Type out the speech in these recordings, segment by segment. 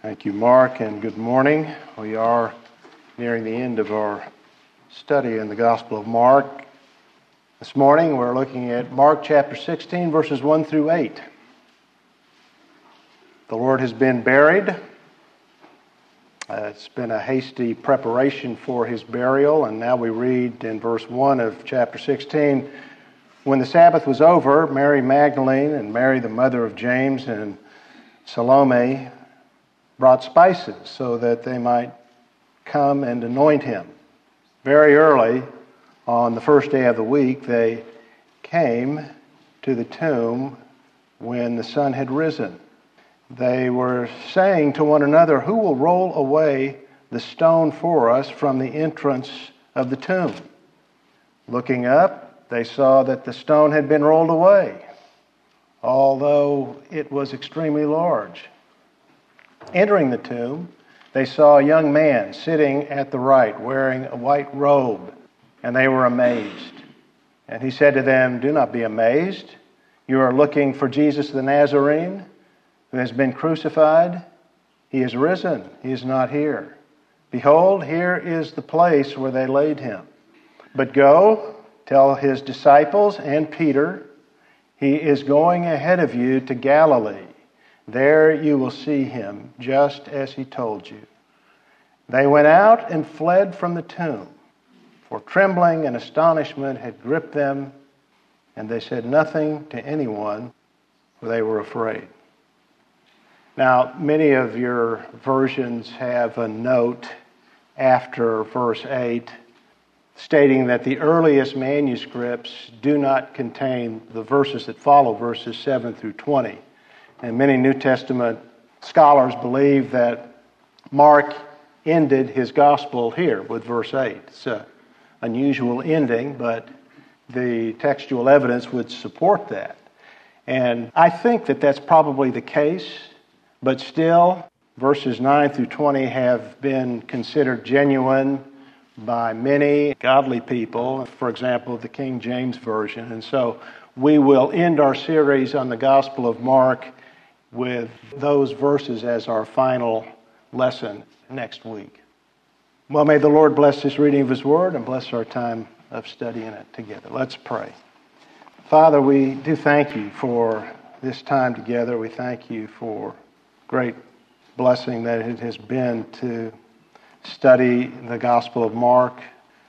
Thank you, Mark, and good morning. We are nearing the end of our study in the Gospel of Mark. This morning we're looking at Mark chapter 16, verses 1 through 8. The Lord has been buried. It's been a hasty preparation for his burial, and now we read in verse 1 of chapter 16, when the Sabbath was over, Mary Magdalene and Mary the mother of James and Salome brought spices so that they might come and anoint him. Very early on the first day of the week, they came to the tomb when the sun had risen. They were saying to one another, "Who will roll away the stone for us from the entrance of the tomb?" Looking up, they saw that the stone had been rolled away, although it was extremely large. Entering the tomb, they saw a young man sitting at the right, wearing a white robe, and they were amazed. And he said to them, "Do not be amazed. You are looking for Jesus the Nazarene, who has been crucified. He is risen. He is not here. Behold, here is the place where they laid him. But go, tell his disciples and Peter, he is going ahead of you to Galilee. There you will see him, just as he told you." They went out and fled from the tomb, for trembling and astonishment had gripped them, and they said nothing to anyone, for they were afraid. Now, many of your versions have a note after verse 8 stating that the earliest manuscripts do not contain the verses that follow, verses 7 through 20. And many New Testament scholars believe that Mark ended his gospel here with verse 8. It's an unusual ending, but the textual evidence would support that. And I think that that's probably the case, but still, verses 9 through 20 have been considered genuine by many godly people, for example, the King James Version. And so we will end our series on the Gospel of Mark with those verses as our final lesson next week. Well, may the Lord bless this reading of his word and bless our time of studying it together. Let's pray. Father, we do thank you for this time together. We thank you for great blessing that it has been to study the Gospel of Mark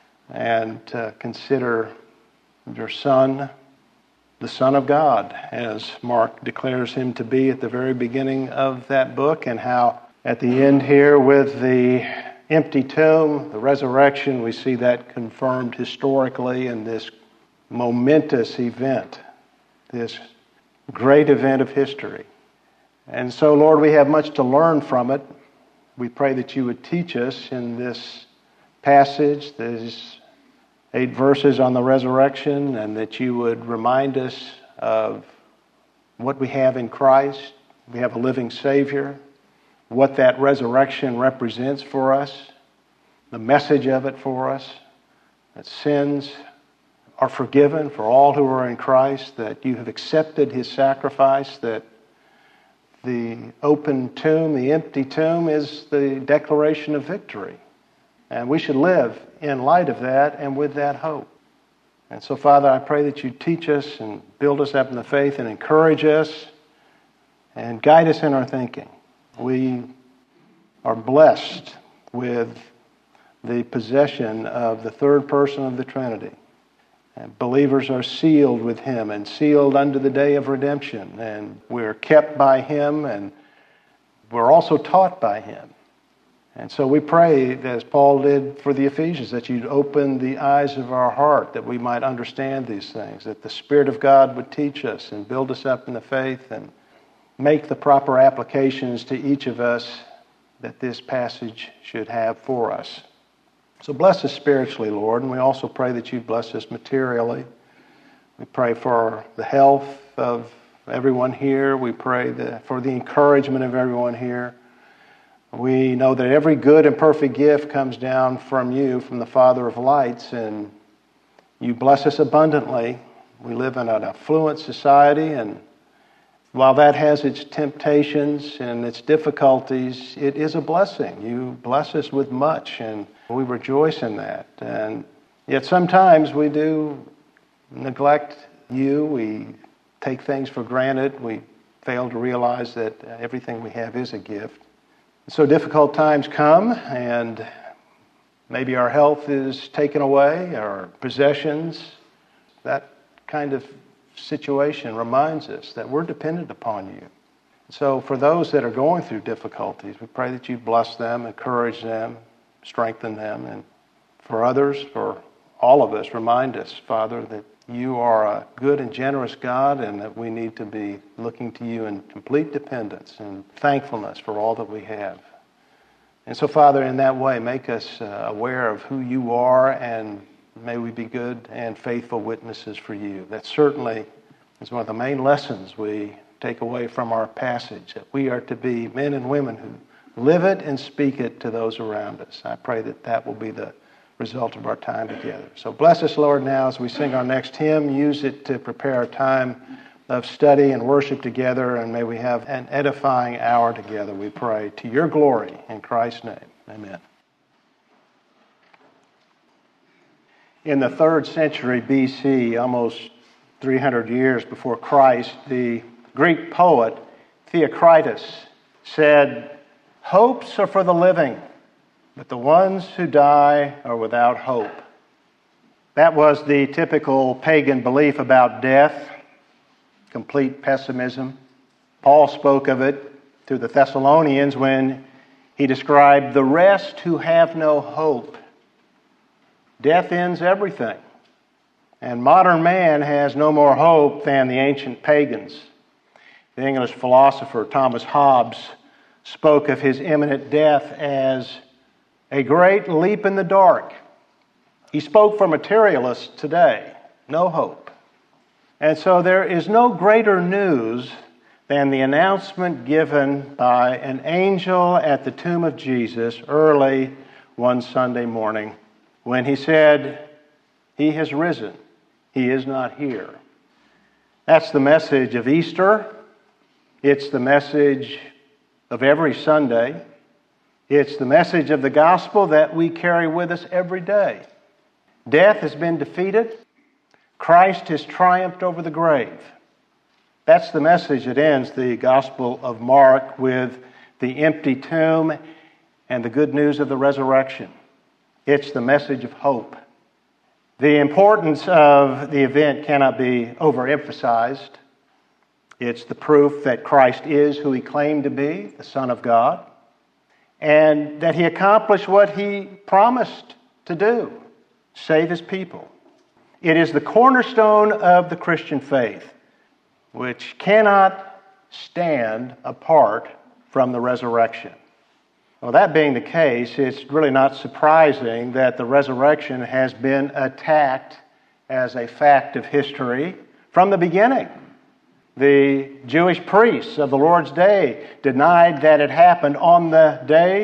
and to consider your Son, the Son of God, as Mark declares him to be at the very beginning of that book, and how at the end here with the empty tomb, the resurrection, we see that confirmed historically in this momentous event, this great event of history. And so, Lord, we have much to learn from it. We pray that you would teach us in this passage, these 8 verses on the resurrection, and that you would remind us of what we have in Christ. We have a living Savior, what that resurrection represents for us, the message of it for us, that sins are forgiven for all who are in Christ, that you have accepted his sacrifice, that the open tomb, the empty tomb, is the declaration of victory. And we should live in light of that and with that hope. And so, Father, I pray that you teach us and build us up in the faith and encourage us and guide us in our thinking. We are blessed with the possession of the third person of the Trinity. And believers are sealed with him and sealed unto the day of redemption. And we're kept by him, and we're also taught by him. And so we pray, as Paul did for the Ephesians, that you'd open the eyes of our heart, that we might understand these things, that the Spirit of God would teach us and build us up in the faith and make the proper applications to each of us that this passage should have for us. So bless us spiritually, Lord, and we also pray that you'd bless us materially. We pray for the health of everyone here. We pray for the encouragement of everyone here. We know that every good and perfect gift comes down from you, from the Father of lights, and you bless us abundantly. We live in an affluent society, and While that has its temptations and its difficulties, it is a blessing. You bless us with much, and we rejoice in that. And yet sometimes we do neglect you. We take things for granted. We fail to realize that everything we have is a gift. So difficult times come, and maybe our health is taken away, our possessions. That kind of situation reminds us that we're dependent upon you. So for those that are going through difficulties, we pray that you bless them, encourage them, strengthen them. And for others, for all of us, remind us, Father, that you are a good and generous God, and that we need to be looking to you in complete dependence and thankfulness for all that we have. And so, Father, in that way, make us aware of who you are, and may we be good and faithful witnesses for you. That certainly is one of the main lessons we take away from our passage, that we are to be men and women who live it and speak it to those around us. I pray that that will be the result of our time together. So bless us, Lord, now as we sing our next hymn. Use it to prepare our time of study and worship together, and may we have an edifying hour together, we pray, to your glory. In Christ's name, amen. In the 3rd century BC, almost 300 years before Christ, the Greek poet Theocritus said, "Hopes are for the living, but the ones who die are without hope." That was the typical pagan belief about death, complete pessimism. Paul spoke of it to the Thessalonians when he described the rest who have no hope. Death ends everything, and modern man has no more hope than the ancient pagans. The English philosopher Thomas Hobbes spoke of his imminent death as a great leap in the dark. He spoke for materialists today. No hope. And so there is no greater news than the announcement given by an angel at the tomb of Jesus early one Sunday morning when he said, "He has risen. He is not here." That's the message of Easter. It's the message of every Sunday. It's the message of the gospel that we carry with us every day. Death has been defeated. Christ has triumphed over the grave. That's the message that ends the Gospel of Mark with the empty tomb and the good news of the resurrection. It's the message of hope. The importance of the event cannot be overemphasized. It's the proof that Christ is who he claimed to be, the Son of God, and that he accomplished what he promised to do, save his people. It is the cornerstone of the Christian faith, which cannot stand apart from the resurrection. Well, that being the case, it's really not surprising that the resurrection has been attacked as a fact of history from the beginning. The Jewish priests of the Lord's day denied that it happened on the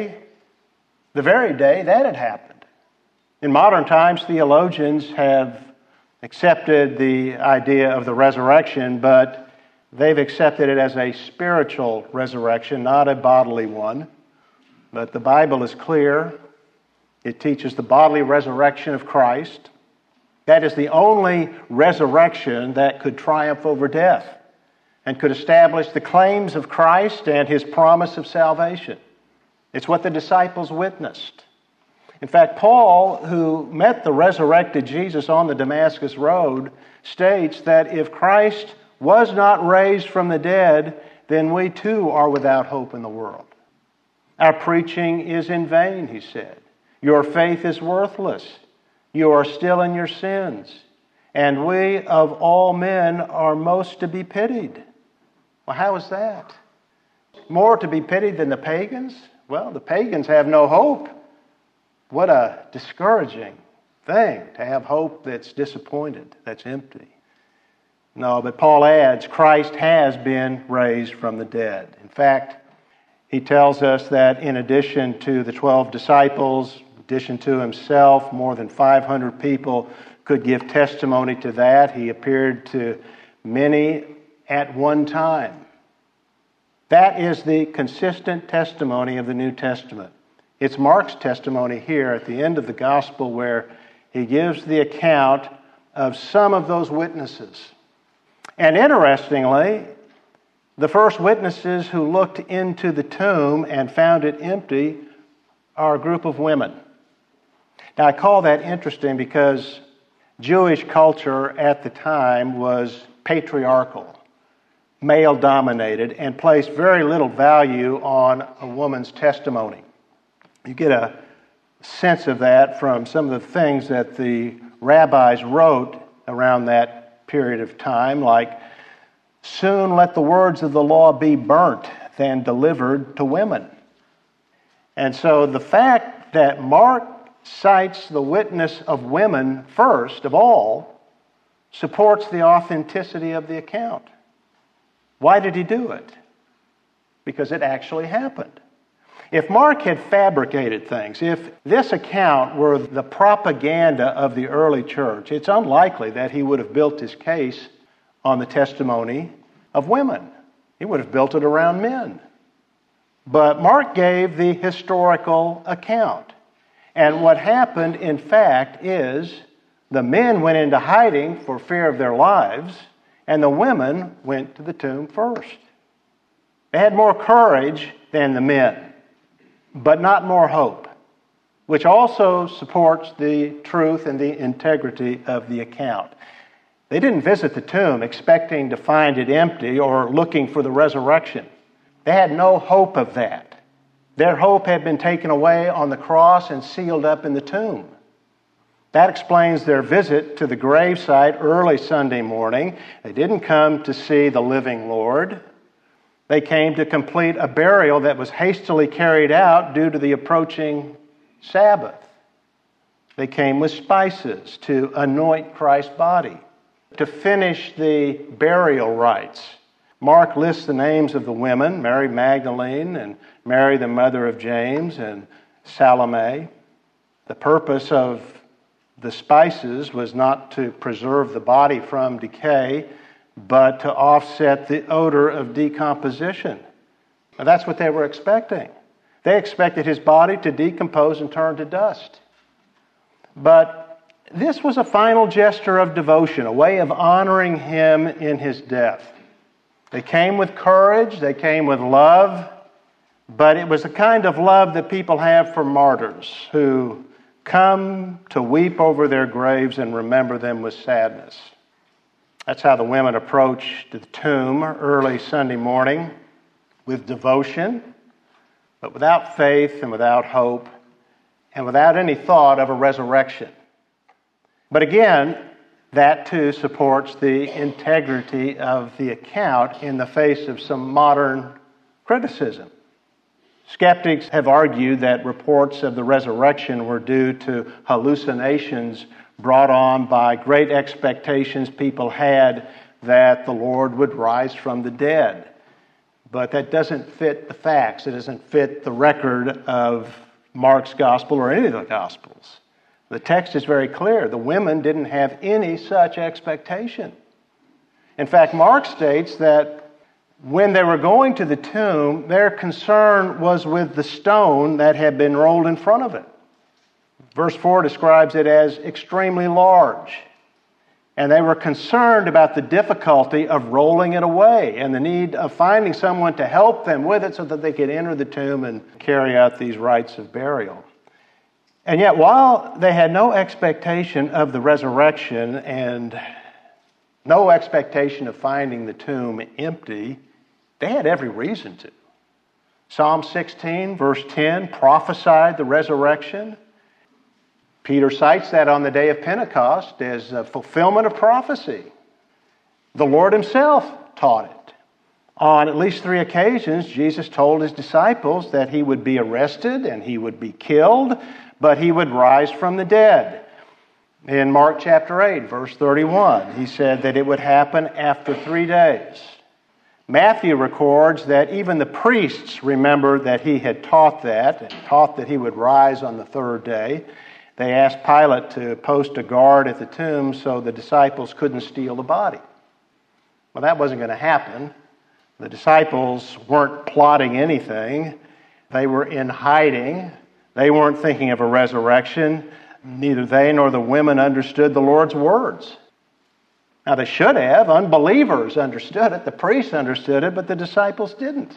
very day that it happened. In modern times, theologians have accepted the idea of the resurrection, but they've accepted it as a spiritual resurrection, not a bodily one. But the Bible is clear. It teaches the bodily resurrection of Christ. That is the only resurrection that could triumph over death and could establish the claims of Christ and his promise of salvation. It's what the disciples witnessed. In fact, Paul, who met the resurrected Jesus on the Damascus Road, states that if Christ was not raised from the dead, then we too are without hope in the world. Our preaching is in vain, he said. Your faith is worthless. You are still in your sins. And we of all men are most to be pitied. Well, how is that? More to be pitied than the pagans? Well, the pagans have no hope. What a discouraging thing to have hope that's disappointed, that's empty. No, but Paul adds, Christ has been raised from the dead. In fact, he tells us that in addition to the 12 disciples, in addition to himself, more than 500 people could give testimony to that. He appeared to many at one time. That is the consistent testimony of the New Testament. It's Mark's testimony here at the end of the gospel where he gives the account of some of those witnesses. And interestingly, the first witnesses who looked into the tomb and found it empty are a group of women. Now, I call that interesting because Jewish culture at the time was patriarchal, male-dominated, and placed very little value on a woman's testimony. You get a sense of that from some of the things that the rabbis wrote around that period of time, like, "Soon let the words of the law be burnt than delivered to women." And so the fact that Mark cites the witness of women first of all supports the authenticity of the account. Why did he do it? Because it actually happened. If Mark had fabricated things, if this account were the propaganda of the early church, it's unlikely that he would have built his case on the testimony of women. He would have built it around men. But Mark gave the historical account. And what happened, in fact, is the men went into hiding for fear of their lives, and the women went to the tomb first. They had more courage than the men, but not more hope, which also supports the truth and the integrity of the account. They didn't visit the tomb expecting to find it empty or looking for the resurrection. They had no hope of that. Their hope had been taken away on the cross and sealed up in the tomb. That explains their visit to the gravesite early Sunday morning. They didn't come to see the living Lord. They came to complete a burial that was hastily carried out due to the approaching Sabbath. They came with spices to anoint Christ's body, to finish the burial rites. Mark lists the names of the women, Mary Magdalene and Mary the mother of James and Salome. The purpose of the spices was not to preserve the body from decay, but to offset the odor of decomposition. Now, that's what they were expecting. They expected his body to decompose and turn to dust. But this was a final gesture of devotion, a way of honoring him in his death. They came with courage, they came with love, but it was the kind of love that people have for martyrs who come to weep over their graves and remember them with sadness. That's how the women approached the tomb early Sunday morning, with devotion, but without faith and without hope, and without any thought of a resurrection. But again, that too supports the integrity of the account in the face of some modern criticism. Skeptics have argued that reports of the resurrection were due to hallucinations brought on by great expectations people had that the Lord would rise from the dead. But that doesn't fit the facts. It doesn't fit the record of Mark's gospel or any of the gospels. The text is very clear. The women didn't have any such expectation. In fact, Mark states that when they were going to the tomb, their concern was with the stone that had been rolled in front of it. Verse 4 describes it as extremely large. And they were concerned about the difficulty of rolling it away and the need of finding someone to help them with it so that they could enter the tomb and carry out these rites of burial. And yet, while they had no expectation of the resurrection and no expectation of finding the tomb empty, they had every reason to. Psalm 16, verse 10, prophesied the resurrection. Peter cites that on the day of Pentecost as a fulfillment of prophecy. The Lord himself taught it. On at least 3 occasions, Jesus told his disciples that he would be arrested and he would be killed, but he would rise from the dead. In Mark chapter 8, verse 31, he said that it would happen after 3 days. Matthew records that even the priests remembered that he had taught that and taught that he would rise on the 3rd day. They asked Pilate to post a guard at the tomb so the disciples couldn't steal the body. Well, that wasn't going to happen, The disciples weren't plotting anything. They were in hiding. They weren't thinking of a resurrection. Neither they nor the women understood the Lord's words. Now they should have. Unbelievers understood it. The priests understood it, but the disciples didn't.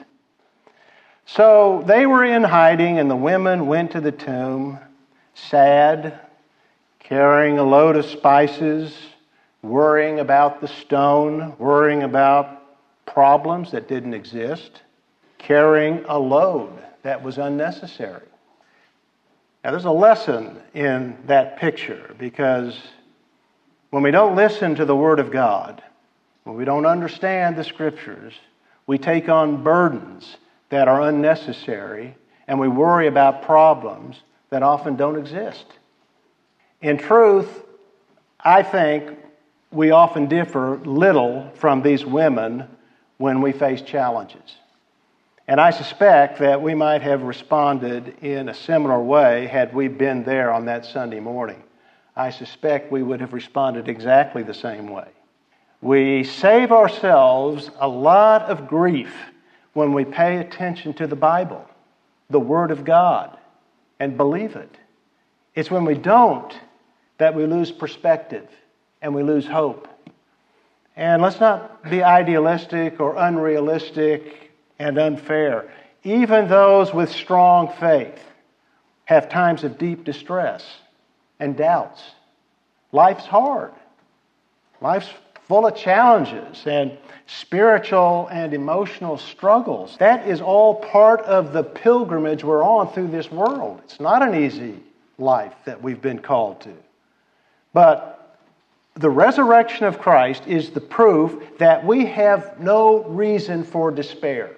So they were in hiding, and the women went to the tomb, sad, carrying a load of spices, worrying about the stone, worrying about problems that didn't exist, carrying a load that was unnecessary. Now there's a lesson in that picture, because when we don't listen to the Word of God, when we don't understand the Scriptures, we take on burdens that are unnecessary, and we worry about problems that often don't exist. In truth, I think we often differ little from these women when we face challenges. And I suspect that we might have responded in a similar way had we been there on that Sunday morning. I suspect we would have responded exactly the same way. We save ourselves a lot of grief when we pay attention to the Bible, the Word of God, and believe it. It's when we don't that we lose perspective and we lose hope. And let's not be idealistic or unrealistic and unfair. Even those with strong faith have times of deep distress and doubts. Life's hard. Life's full of challenges and spiritual and emotional struggles. That is all part of the pilgrimage we're on through this world. It's not an easy life that we've been called to. But the resurrection of Christ is the proof that we have no reason for despair.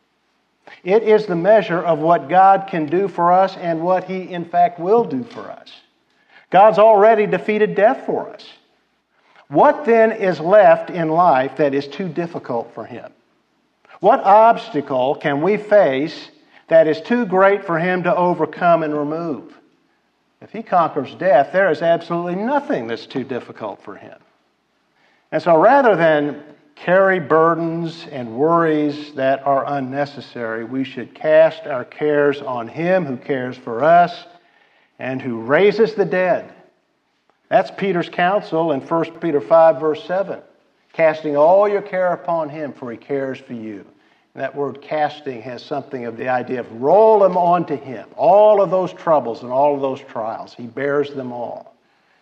It is the measure of what God can do for us and what He, in fact, will do for us. God's already defeated death for us. What then is left in life that is too difficult for Him? What obstacle can we face that is too great for Him to overcome and remove? If He conquers death, there is absolutely nothing that's too difficult for Him. And so rather than carry burdens and worries that are unnecessary, we should cast our cares on Him who cares for us and who raises the dead. That's Peter's counsel in 1 Peter 5, verse 7. Casting all your care upon Him, for He cares for you. And that word casting has something of the idea of roll them onto Him. All of those troubles and all of those trials. He bears them all.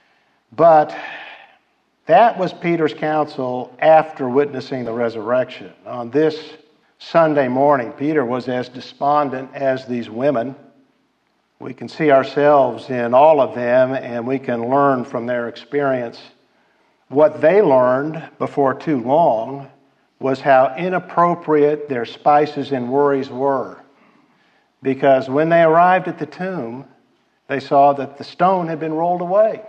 But that was Peter's counsel after witnessing the resurrection. On this Sunday morning, Peter was as despondent as these women. We can see ourselves in all of them, and we can learn from their experience. What they learned before too long was how inappropriate their spices and worries were. Because when they arrived at the tomb, they saw that the stone had been rolled away.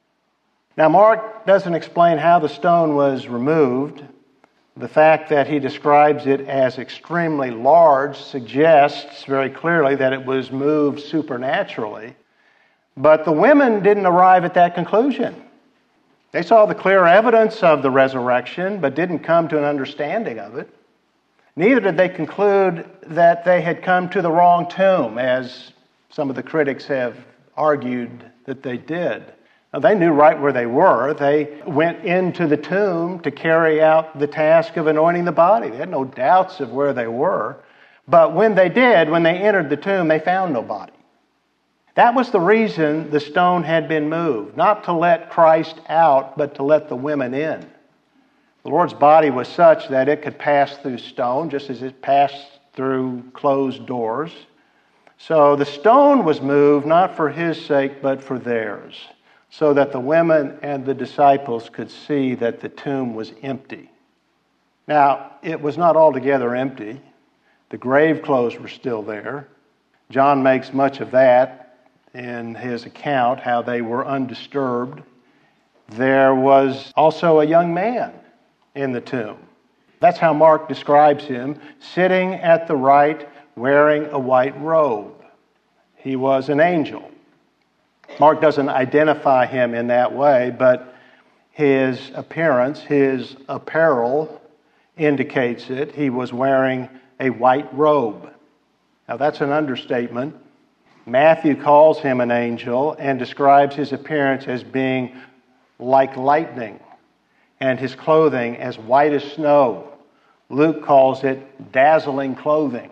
Now, Mark doesn't explain how the stone was removed. The fact that he describes it as extremely large suggests very clearly that it was moved supernaturally. But the women didn't arrive at that conclusion. They saw the clear evidence of the resurrection, but didn't come to an understanding of it. Neither did they conclude that they had come to the wrong tomb, as some of the critics have argued that they did. Now, they knew right where they were. They went into the tomb to carry out the task of anointing the body. They had no doubts of where they were. But when they did, when they entered the tomb, they found nobody. That was the reason the stone had been moved, not to let Christ out, but to let the women in. The Lord's body was such that it could pass through stone, just as it passed through closed doors. So the stone was moved not for His sake, but for theirs, so that the women and the disciples could see that the tomb was empty. Now, it was not altogether empty. The grave clothes were still there. John makes much of that in his account, how they were undisturbed. There was also a young man in the tomb. That's how Mark describes him, sitting at the right, wearing a white robe. He was an angel. Mark doesn't identify him in that way, but his appearance, his apparel, indicates it. He was wearing a white robe. Now that's an understatement. Matthew calls him an angel and describes his appearance as being like lightning and his clothing as white as snow. Luke calls it dazzling clothing.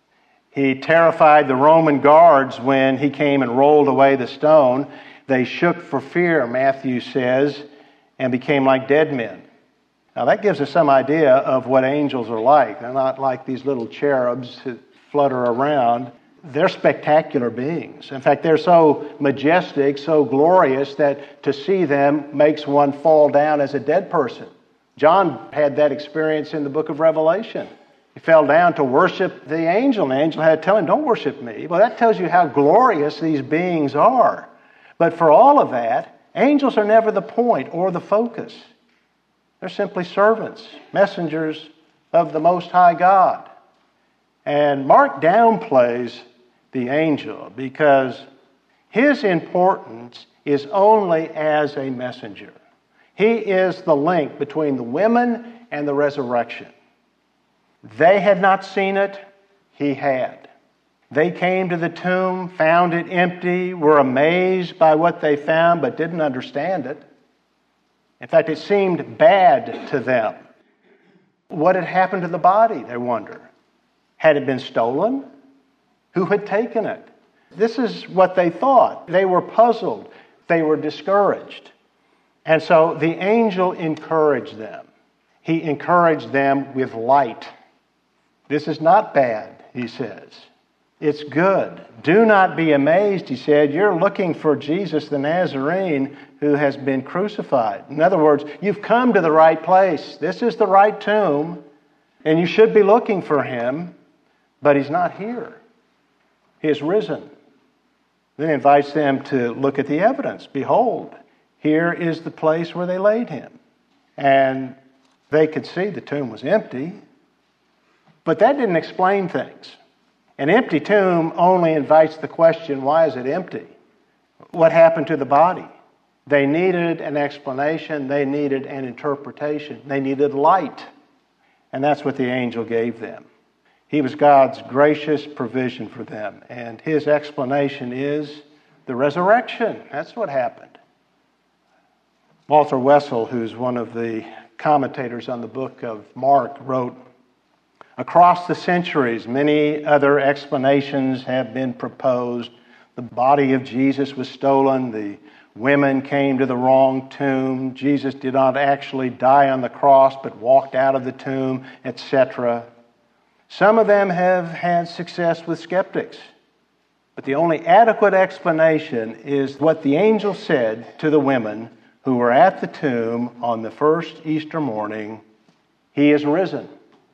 He terrified the Roman guards when he came and rolled away the stone. They shook for fear, Matthew says, and became like dead men. Now that gives us some idea of what angels are like. They're not like these little cherubs who flutter around. They're spectacular beings. In fact, they're so majestic, so glorious, that to see them makes one fall down as a dead person. John had that experience in the book of Revelation. He fell down to worship the angel, and the angel had to tell him, "Don't worship me." Well, that tells you how glorious these beings are. But for all of that, angels are never the point or the focus. They're simply servants, messengers of the Most High God. And Mark downplays the angel because his importance is only as a messenger. He is the link between the women and the resurrection. They had not seen it, he had. They came to the tomb, found it empty, were amazed by what they found, but didn't understand it. In fact, it seemed bad to them. What had happened to the body, they wonder? Had it been stolen? Who had taken it? This is what they thought. They were puzzled. They were discouraged. And so the angel encouraged them. He encouraged them with light. This is not bad, he says. It's good. Do not be amazed, he said. You're looking for Jesus the Nazarene who has been crucified. In other words, you've come to the right place. This is the right tomb, and you should be looking for him, but he's not here. He has risen. Then he invites them to look at the evidence. Behold, here is the place where they laid him. And they could see the tomb was empty, but that didn't explain things. An empty tomb only invites the question, why is it empty? What happened to the body? They needed an explanation. They needed an interpretation. They needed light. And that's what the angel gave them. He was God's gracious provision for them. And his explanation is the resurrection. That's what happened. Walter Wessel, who's one of the commentators on the book of Mark, wrote, "Across the centuries, many other explanations have been proposed. The body of Jesus was stolen. The women came to the wrong tomb. Jesus did not actually die on the cross, but walked out of the tomb, etc. Some of them have had success with skeptics. But the only adequate explanation is what the angel said to the women who were at the tomb on the first Easter morning. He is risen."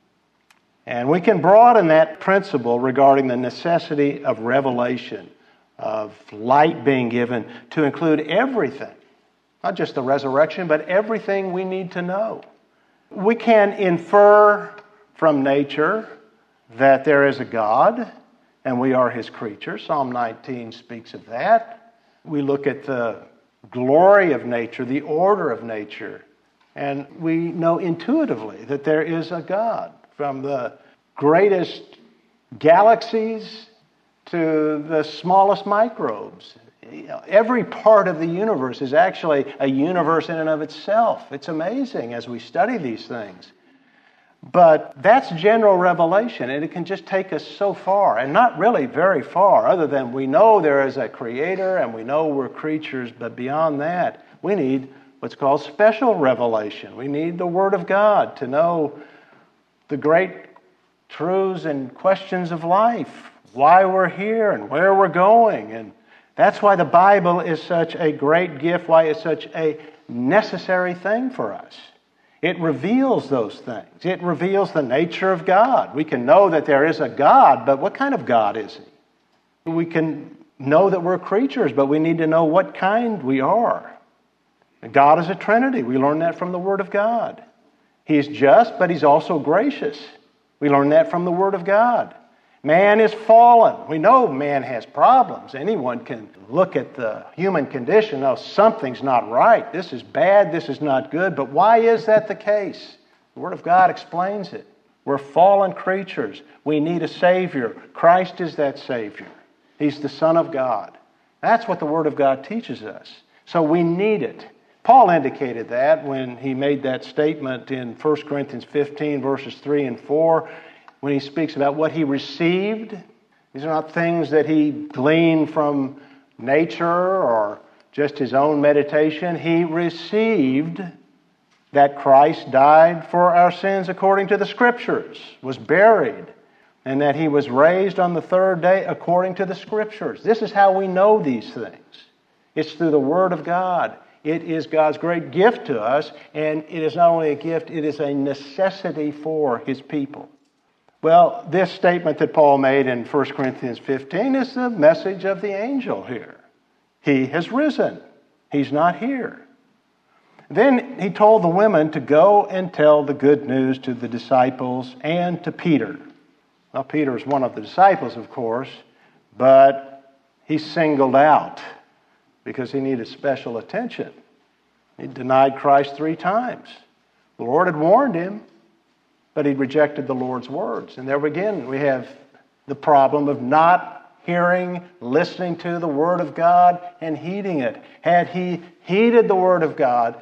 And we can broaden that principle regarding the necessity of revelation, of light being given, to include everything. Not just the resurrection, but everything we need to know. We can infer from nature that there is a God, and we are his creatures. Psalm 19 speaks of that. We look at the glory of nature, the order of nature, and we know intuitively that there is a God. From the greatest galaxies to the smallest microbes. Every part of the universe is actually a universe in and of itself. It's amazing as we study these things. But that's general revelation, and it can just take us so far, and not really very far, other than we know there is a creator and we know we're creatures, but beyond that, we need what's called special revelation. We need the Word of God to know the great truths and questions of life, why we're here and where we're going. And that's why the Bible is such a great gift, why it's such a necessary thing for us. It reveals those things. It reveals the nature of God. We can know that there is a God, but what kind of God is he? We can know that we're creatures, but we need to know what kind we are. God is a Trinity. We learn that from the Word of God. He's just, but he's also gracious. We learn that from the Word of God. Man is fallen. We know man has problems. Anyone can look at the human condition. Oh, something's not right. This is bad. This is not good. But why is that the case? The Word of God explains it. We're fallen creatures. We need a Savior. Christ is that Savior. He's the Son of God. That's what the Word of God teaches us. So we need it. Paul indicated that when he made that statement in 1 Corinthians 15, verses 3 and 4, when he speaks about what he received. These are not things that he gleaned from nature or just his own meditation. He received that Christ died for our sins according to the Scriptures, was buried, and that He was raised on the third day according to the Scriptures. This is how we know these things. It's through the Word of God. It is God's great gift to us, and it is not only a gift, it is a necessity for His people. Well, this statement that Paul made in 1 Corinthians 15 is the message of the angel here. He has risen. He's not here. Then he told the women to go and tell the good news to the disciples and to Peter. Well, Peter is one of the disciples, of course, but he's singled out because he needed special attention. He denied Christ 3 times. The Lord had warned him, but he'd rejected the Lord's words. And there again, we have the problem of not hearing, listening to the Word of God, and heeding it. Had he heeded the Word of God,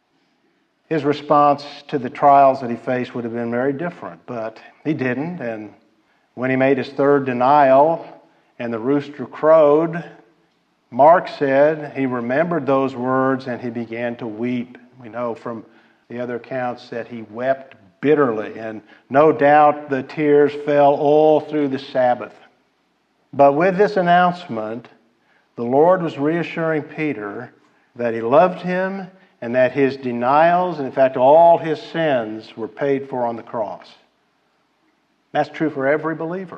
his response to the trials that he faced would have been very different. But he didn't, and when he made his 3rd denial and the rooster crowed, Mark said he remembered those words and he began to weep. We know from the other accounts that he wept bitterly, and no doubt the tears fell all through the Sabbath. But with this announcement, the Lord was reassuring Peter that He loved him and that his denials, and in fact all his sins, were paid for on the cross. That's true for every believer.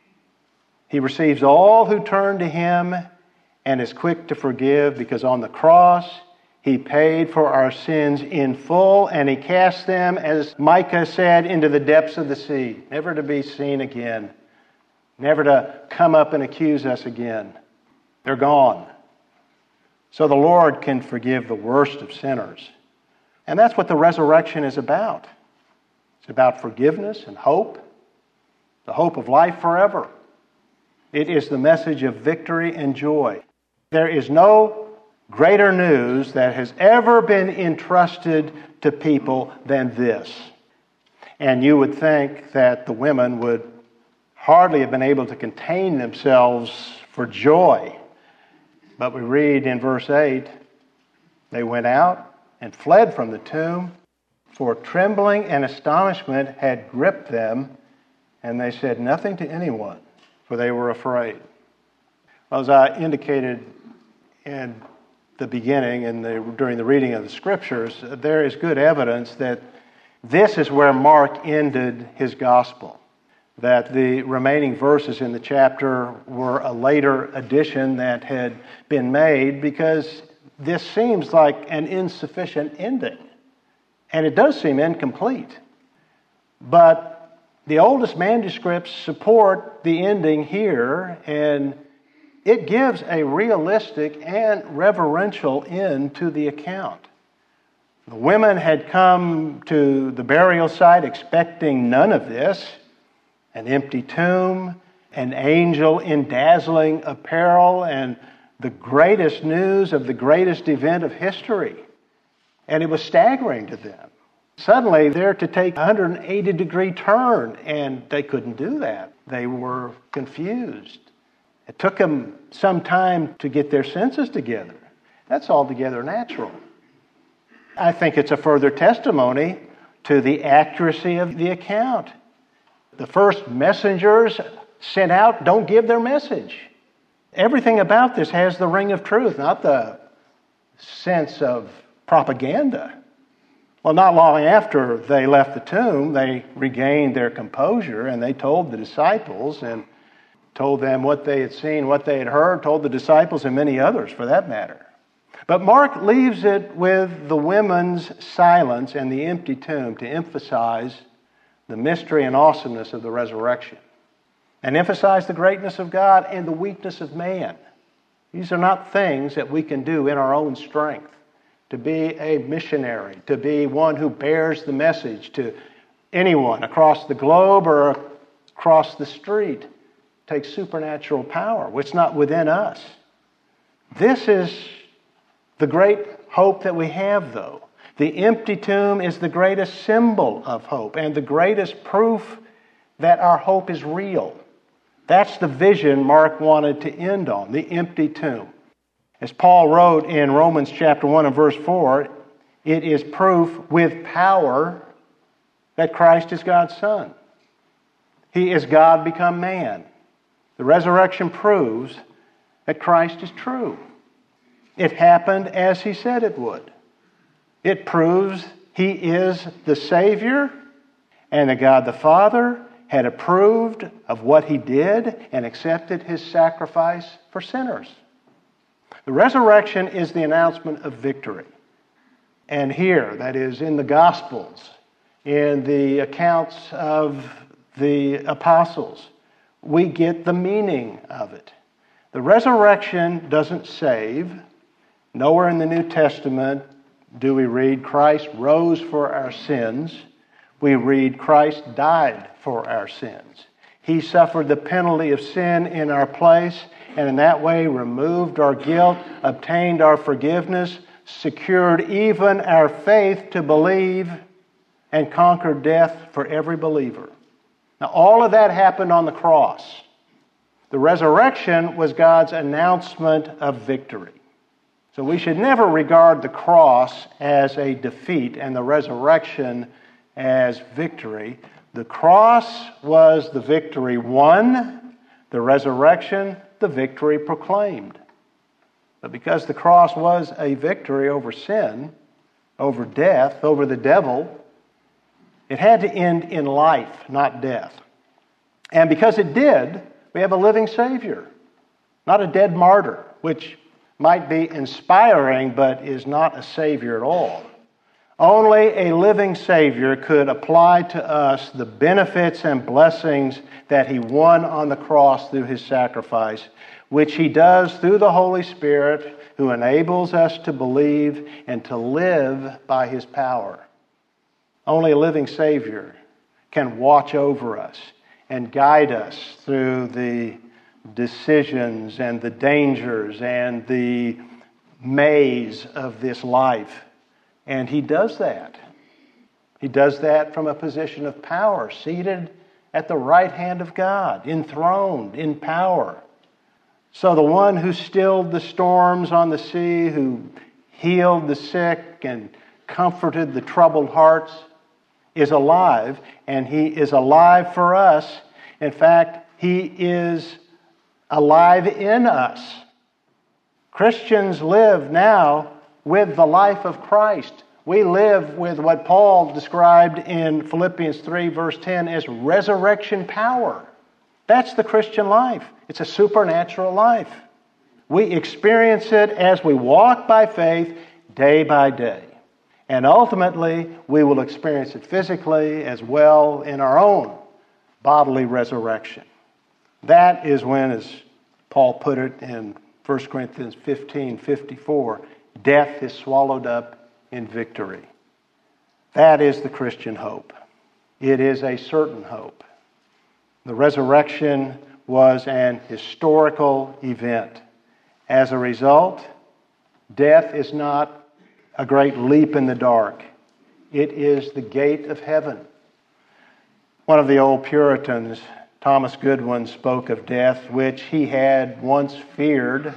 He receives all who turn to Him and is quick to forgive, because on the cross He paid for our sins in full, and He cast them, as Micah said, into the depths of the sea, never to be seen again, never to come up and accuse us again. They're gone. So the Lord can forgive the worst of sinners. And that's what the resurrection is about. It's about forgiveness and hope, the hope of life forever. It is the message of victory and joy. There is no greater news that has ever been entrusted to people than this. And you would think that the women would hardly have been able to contain themselves for joy. But we read in verse 8, they went out and fled from the tomb, for trembling and astonishment had gripped them, and they said nothing to anyone, for they were afraid. Well, as I indicated in the beginning and during the reading of the Scriptures, there is good evidence that this is where Mark ended his gospel. That the remaining verses in the chapter were a later addition that had been made, because this seems like an insufficient ending. And it does seem incomplete. But the oldest manuscripts support the ending here, and it gives a realistic and reverential end to the account. The women had come to the burial site expecting none of this. An empty tomb, an angel in dazzling apparel, and the greatest news of the greatest event of history. And it was staggering to them. Suddenly, they're to take a 180-degree turn, and they couldn't do that. They were confused. It took them some time to get their senses together. That's altogether natural. I think it's a further testimony to the accuracy of the account. The first messengers sent out don't give their message. Everything about this has the ring of truth, not the sense of propaganda. Well, not long after they left the tomb, they regained their composure, and they told the disciples and told them what they had seen, what they had heard, told the disciples and many others for that matter. But Mark leaves it with the women's silence and the empty tomb to emphasize the mystery and awesomeness of the resurrection, and emphasize the greatness of God and the weakness of man. These are not things that we can do in our own strength. to be a missionary, to be one who bears the message to anyone across the globe or across the street. It takes supernatural power, which is not within us. This is the great hope that we have, though. The empty tomb is the greatest symbol of hope and the greatest proof that our hope is real. That's the vision Mark wanted to end on, the empty tomb. As Paul wrote in Romans chapter 1 and verse 4, it is proof with power that Christ is God's Son. He is God become man. The resurrection proves that Christ is true. It happened as He said it would. It proves He is the Savior, and that God the Father had approved of what He did and accepted His sacrifice for sinners. The resurrection is the announcement of victory. And here, that is, in the Gospels, in the accounts of the apostles, we get the meaning of it. The resurrection doesn't save. Nowhere in the New Testament do we read Christ rose for our sins. We read Christ died for our sins. He suffered the penalty of sin in our place, and in that way removed our guilt, obtained our forgiveness, secured even our faith to believe, and conquered death for every believer. Now, all of that happened on the cross. The resurrection was God's announcement of victory. So we should never regard the cross as a defeat and the resurrection as victory. The cross was the victory won, the resurrection, the victory proclaimed. But because the cross was a victory over sin, over death, over the devil, it had to end in life, not death. And because it did, we have a living Savior, not a dead martyr, which might be inspiring, but is not a Savior at all. Only a living Savior could apply to us the benefits and blessings that He won on the cross through His sacrifice, which He does through the Holy Spirit, who enables us to believe and to live by His power. Only a living Savior can watch over us and guide us through the decisions and the dangers and the maze of this life. And He does that. He does that from a position of power, seated at the right hand of God, enthroned in power. So the one who stilled the storms on the sea, who healed the sick and comforted the troubled hearts, is alive, and He is alive for us. In fact, He is alive in us. Christians live now with the life of Christ. We live with what Paul described in Philippians 3 verse 10 as resurrection power. That's the Christian life. It's a supernatural life. We experience it as we walk by faith day by day. And ultimately, we will experience it physically as well in our own bodily resurrection. That is when, as Paul put it in 1 Corinthians 15:54, death is swallowed up in victory. That is the Christian hope. It is a certain hope. The resurrection was an historical event. As a result, death is not a great leap in the dark. It is the gate of heaven. One of the old Puritans, Thomas Goodwin, spoke of death, which he had once feared,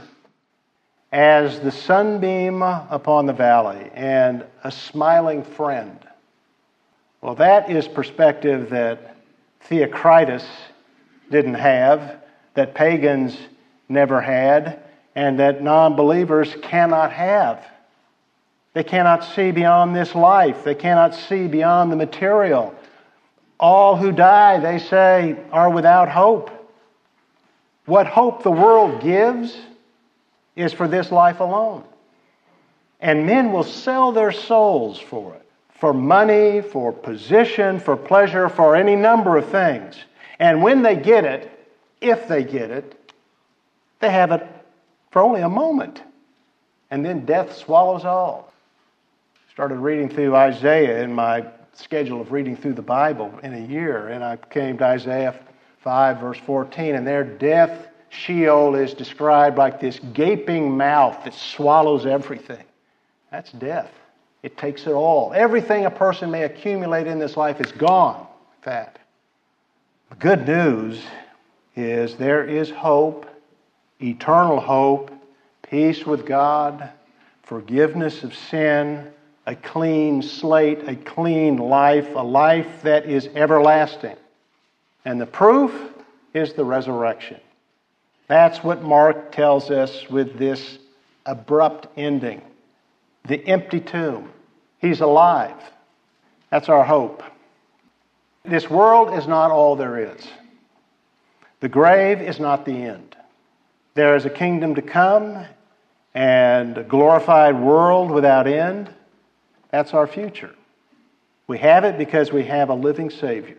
as the sunbeam upon the valley and a smiling friend. Well, that is perspective that Theocritus didn't have, that pagans never had, and that non-believers cannot have. They cannot see beyond this life. They cannot see beyond the material. All who die, they say, are without hope. What hope the world gives is for this life alone. And men will sell their souls for it, for money, for position, for pleasure, for any number of things. And when they get it, if they get it, they have it for only a moment. And then death swallows all. Started reading through Isaiah in my schedule of reading through the Bible in a year, and I came to Isaiah 5, verse 14, and there death, Sheol, is described like this gaping mouth that swallows everything. That's death. It takes it all. Everything a person may accumulate in this life is gone. That. The good news is there is hope, eternal hope, peace with God, forgiveness of sin, a clean slate, a clean life, a life that is everlasting. And the proof is the resurrection. That's what Mark tells us with this abrupt ending. The empty tomb. He's alive. That's our hope. This world is not all there is. The grave is not the end. There is a kingdom to come and a glorified world without end. That's our future. We have it because we have a living Savior.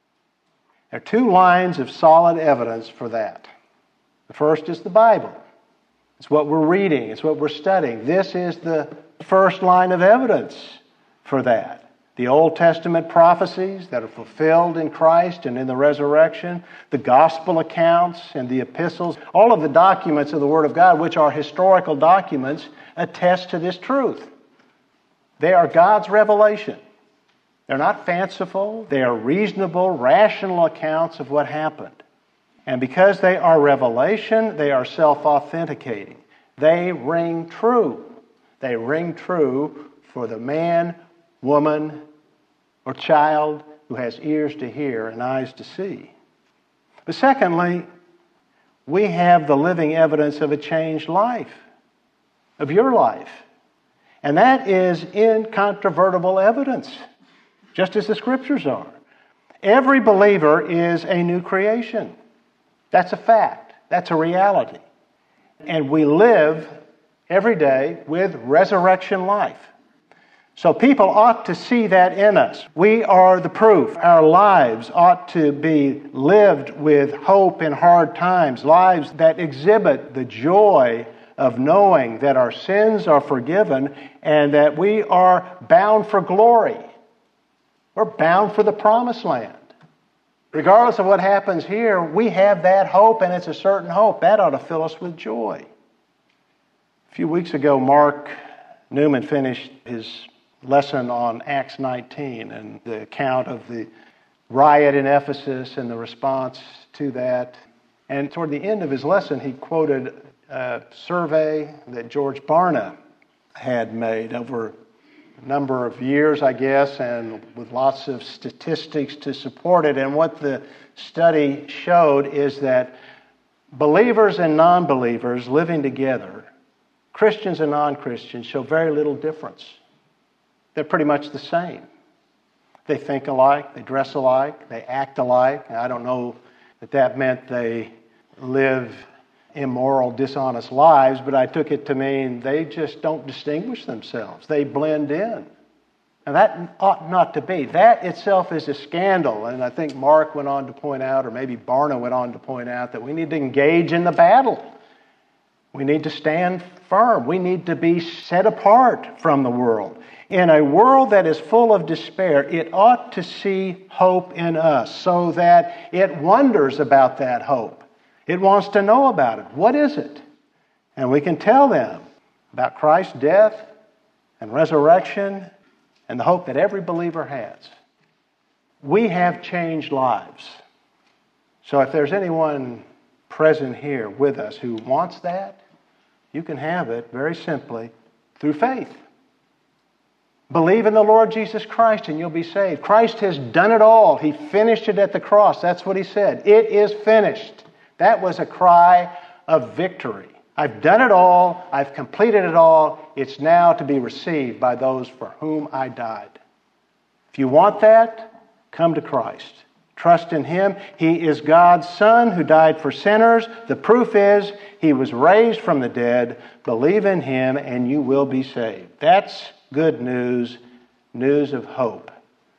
There are two lines of solid evidence for that. The first is the Bible. It's what we're reading. It's what we're studying. This is the first line of evidence for that. The Old Testament prophecies that are fulfilled in Christ and in the resurrection, the gospel accounts and the epistles, all of the documents of the Word of God, which are historical documents, attest to this truth. They are God's revelation. They're not fanciful. They are reasonable, rational accounts of what happened. And because they are revelation, they are self-authenticating. They ring true. They ring true for the man, woman, or child who has ears to hear and eyes to see. But secondly, we have the living evidence of a changed life, of your life. And that is incontrovertible evidence, just as the Scriptures are. Every believer is a new creation. That's a fact. That's a reality. And we live every day with resurrection life. So people ought to see that in us. We are the proof. Our lives ought to be lived with hope in hard times, lives that exhibit the joy of knowing that our sins are forgiven and that we are bound for glory. We're bound for the promised land. Regardless of what happens here, we have that hope, and it's a certain hope. That ought to fill us with joy. A few weeks ago, Mark Newman finished his lesson on Acts 19 and the account of the riot in Ephesus and the response to that. And toward the end of his lesson, he quoted a survey that George Barna had made over a number of years, I guess, and with lots of statistics to support it. And what the study showed is that believers and non-believers living together, Christians and non-Christians, show very little difference. They're pretty much the same. They think alike, they dress alike, they act alike. And I don't know that meant they live immoral, dishonest lives, but I took it to mean they just don't distinguish themselves. They blend in. And that ought not to be. That itself is a scandal. And I think Mark went on to point out, or maybe Barna went on to point out, that we need to engage in the battle. We need to stand firm. We need to be set apart from the world. In a world that is full of despair, it ought to see hope in us so that it wonders about that hope. It wants to know about it. What is it? And we can tell them about Christ's death and resurrection and the hope that every believer has. We have changed lives. So if there's anyone present here with us who wants that, you can have it very simply through faith. Believe in the Lord Jesus Christ and you'll be saved. Christ has done it all. He finished it at the cross. That's what he said. It is finished. That was a cry of victory. I've done it all. I've completed it all. It's now to be received by those for whom I died. If you want that, come to Christ. Trust in him. He is God's Son who died for sinners. The proof is he was raised from the dead. Believe in him and you will be saved. That's good news, news of hope.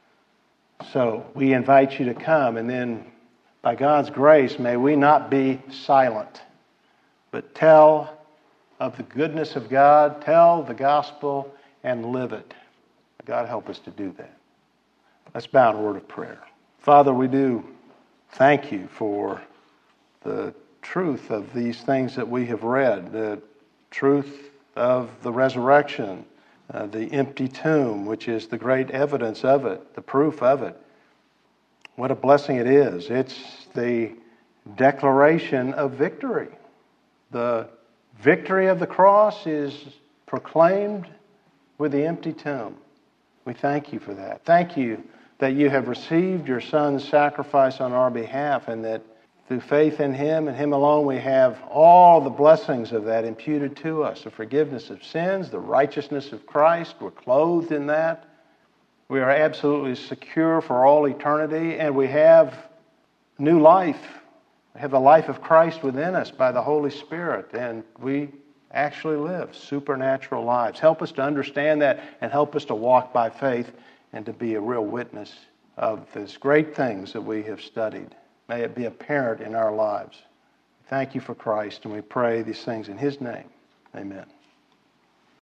So we invite you to come, and then by God's grace, may we not be silent, but tell of the goodness of God, tell the gospel, and live it. God, help us to do that. Let's bow in a word of prayer. Father, we do thank you for the truth of these things that we have read, the truth of the resurrection, the empty tomb, which is the great evidence of it, the proof of it. What a blessing it is. It's the declaration of victory. The victory of the cross is proclaimed with the empty tomb. We thank you for that. Thank you that you have received your Son's sacrifice on our behalf, and that through faith in Him and Him alone we have all the blessings of that imputed to us, the forgiveness of sins, the righteousness of Christ. We're clothed in that. We are absolutely secure for all eternity, and we have new life. We have the life of Christ within us by the Holy Spirit, and we actually live supernatural lives. Help us to understand that, and help us to walk by faith and to be a real witness of these great things that we have studied. May it be apparent in our lives. Thank you for Christ, and we pray these things in His name. Amen.